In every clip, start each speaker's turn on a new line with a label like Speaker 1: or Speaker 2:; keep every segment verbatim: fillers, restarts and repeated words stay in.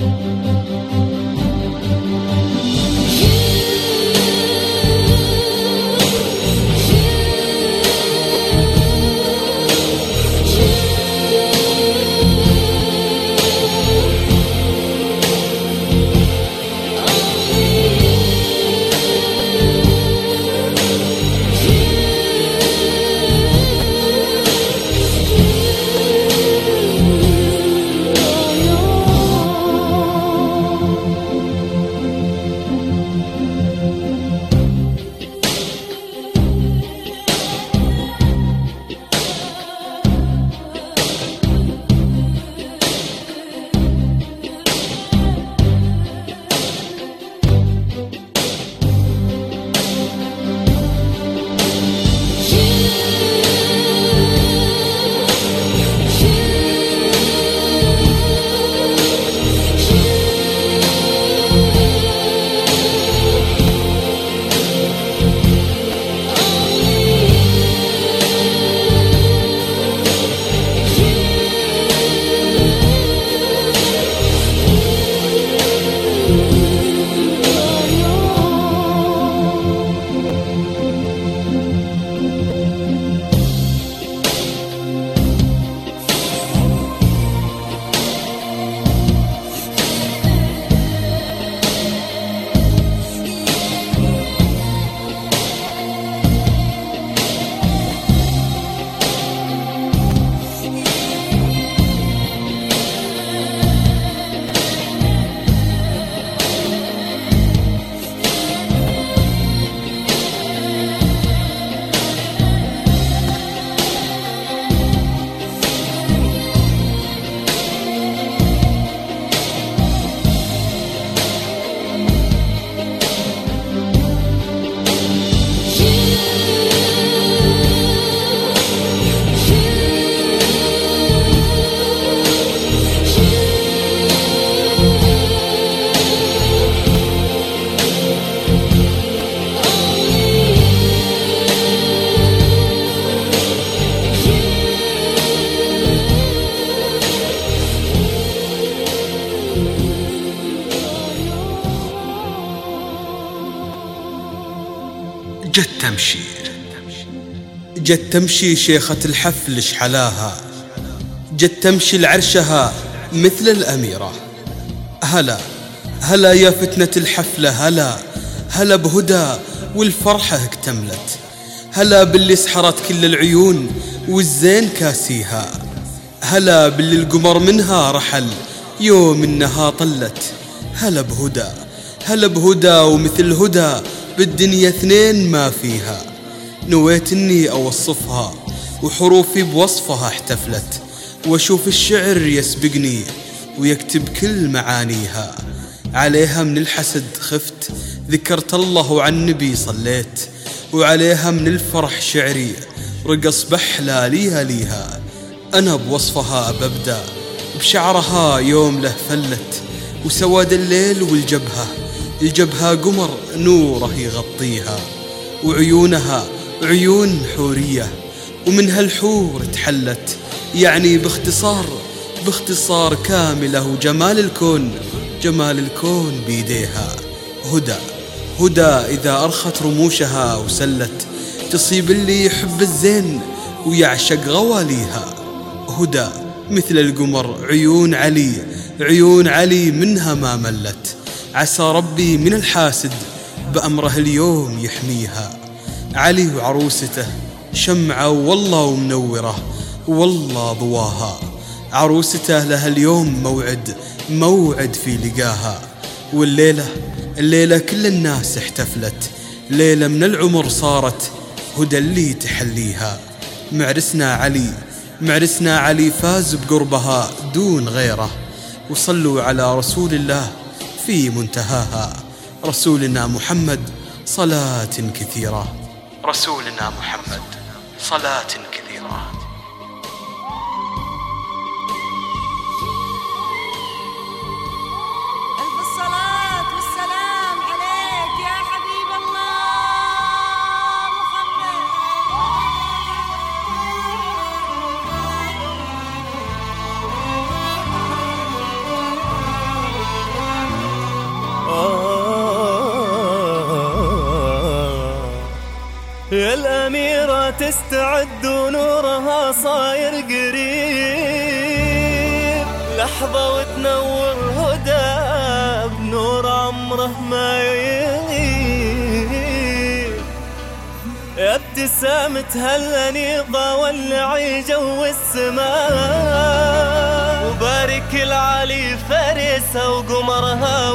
Speaker 1: جت تمشي جت تمشي شيخة الحفل شحلاها، جت تمشي لعرشها مثل الأميرة. هلا هلا يا فتنة الحفلة، هلا هلا بهدى والفرحة اكتملت، هلا باللي سحرت كل العيون والزين كاسيها، هلا باللي القمر منها رحل يوم انها طلت. هلا بهدى هلا بهدى ومثل هدى بالدنيا اثنين ما فيها. نويت اني اوصفها وحروفي بوصفها احتفلت، واشوف الشعر يسبقني ويكتب كل معانيها. عليها من الحسد خفت، ذكرت الله وعن النبي صليت، وعليها من الفرح شعري رقص بحلاليها ليها. أنا بوصفها ببدأ بشعرها يوم له فلت، وسواد الليل والجبهة الجبهة قمر نوره يغطيها، وعيونها عيون حورية ومن هالحور تحلت. يعني باختصار باختصار كاملة وجمال الكون جمال الكون بيديها. هدى هدى إذا أرخت رموشها وسلت، تصيب اللي يحب الزين ويعشق غواليها. هدى مثل القمر عيون علي عيون علي منها ما ملت، عسى ربي من الحاسد بأمره اليوم يحميها. علي وعروسته شمعة والله ومنورة والله ضواها، عروسته لها اليوم موعد موعد في لقاها. والليلة الليلة كل الناس احتفلت، ليلة من العمر صارت هدى اللي تحليها. معرسنا علي معرسنا علي فاز بقربها دون غيره، وصلوا على رسول الله في منتهاها. رسولنا محمد صلاة كثيرة، رسولنا محمد صلاة كثيرة.
Speaker 2: ألف الصلاة والسلام عليك يا حبيب الله محمد.
Speaker 3: يا الأميرة تستعد ونورها صاير قريب، لحظة وتنور هدى بنور عمره ما يغيب. يا ابتسامتها الأنيقة واللعي جو السماء، وبارك العلي فارسها وقمرها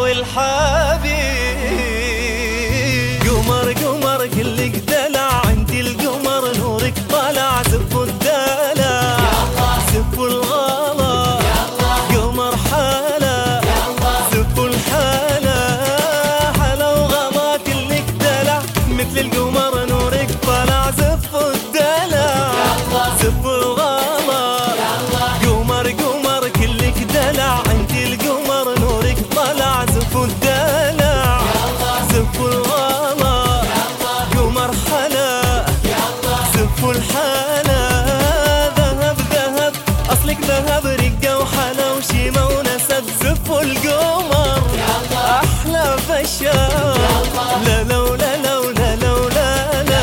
Speaker 3: والحبيب. قمر قمر كلك دلع عندي القمر نورك طالع زف الدلع زف الغلا قمر حلا زف الحلا حلا وغلا كلك دلع مثل القمر نورك طالع زف الدلع زف الغلا قمر قمر كلك دلع عندي القمر نورك طالع زف الدلع زف الغلا قمر حلا زف الحلا. ذهب ذهب أصلك ذهب رقة وحلا وشيمة ونسب زف القمر أحلى فشار. لا لا ولا لا ولا لا ولا لا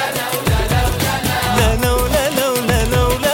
Speaker 3: لا لا ولا لا ولا لا ولا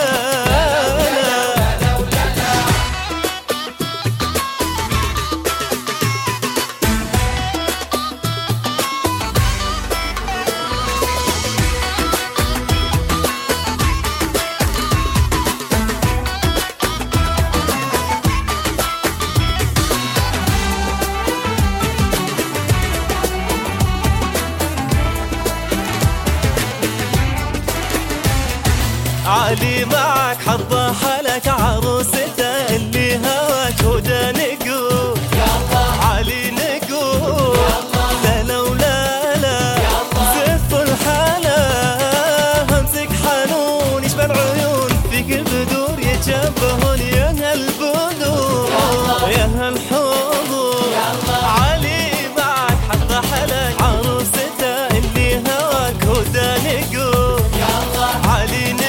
Speaker 3: علي معك حظه حلك عروسته اللي هواك هدى نقول علي نقول لا لا ولا لا زف الحلا همسك حنون يشبه العيون فيك البدور يتشبهون يا هالبدور يا هالحضور. علي معك حظه حلك عروسته اللي هواك هدى نقول علي نقول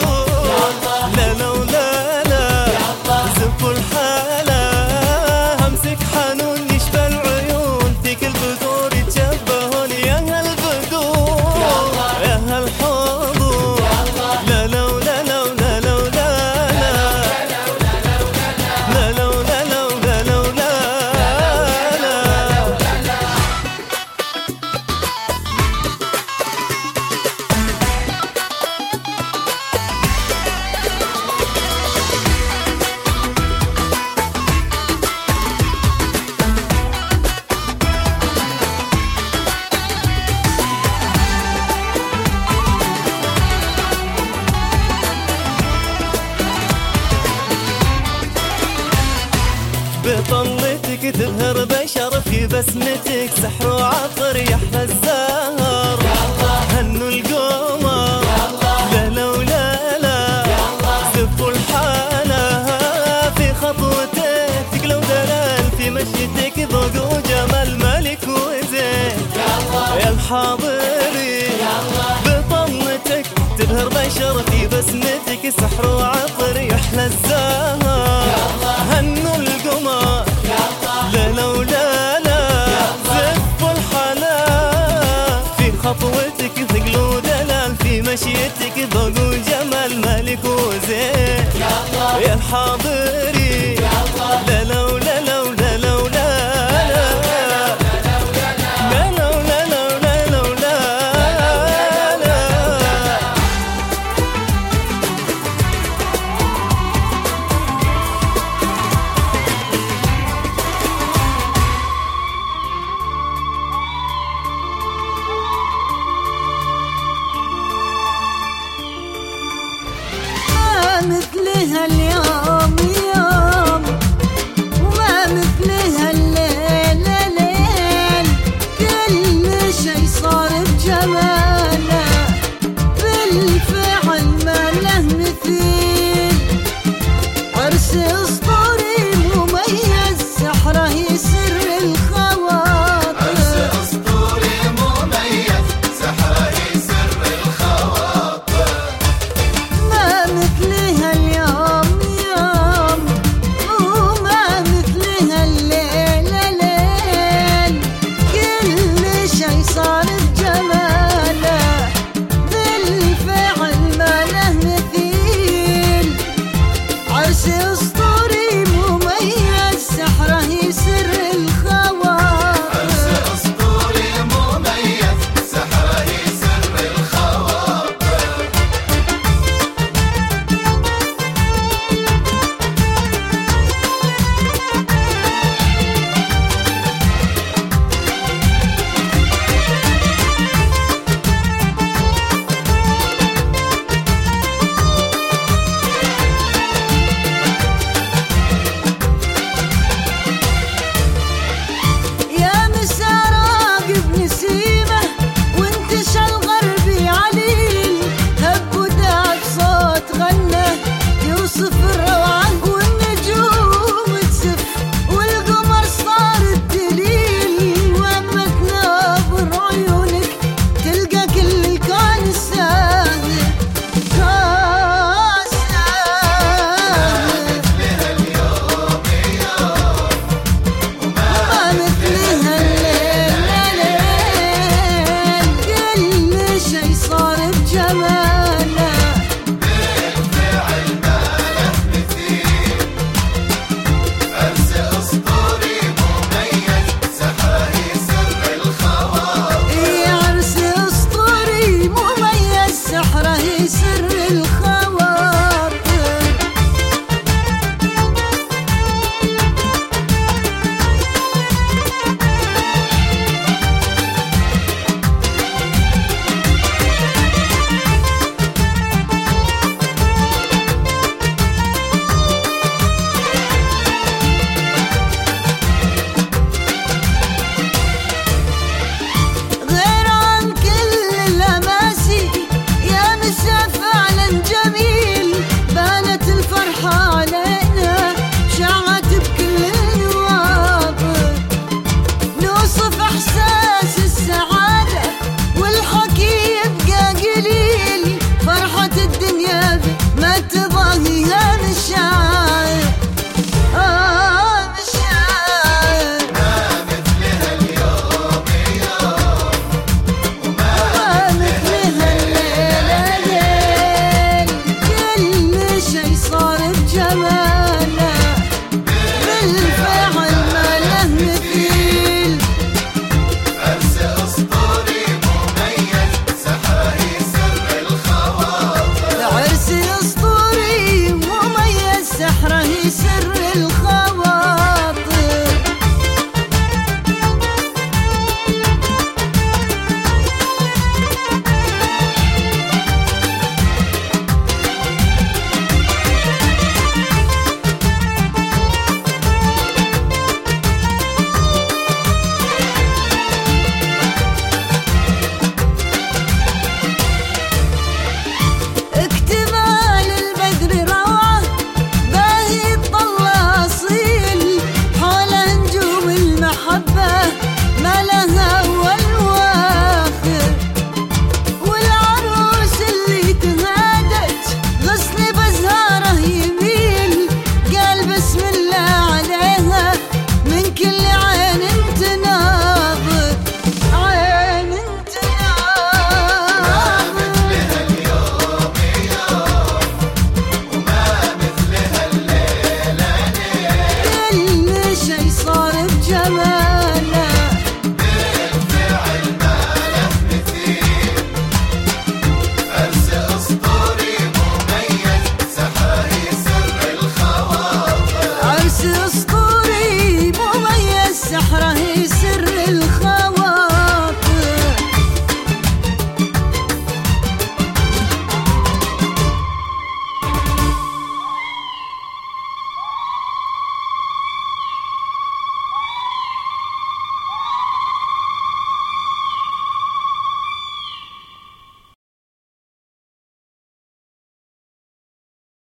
Speaker 3: بطلتك تبهر بشر في بسمتك سحر وعطر يحلى الزهر هنوا القمر لا لا ولا لا زفوا الحالة في خطوتك ثقل ودلال في مشيتك ذوق وجمال ملك وزين يا الحاضرين. بطلتك تبهر بشر في بسمتك سحر وعطر يحلى الزهر هنوا القمر لا لا ولا لا زف الحلا في خطوتك ثقل ودلال في مشيتك ذوق وجمال ملك وزين يا الحاضرين.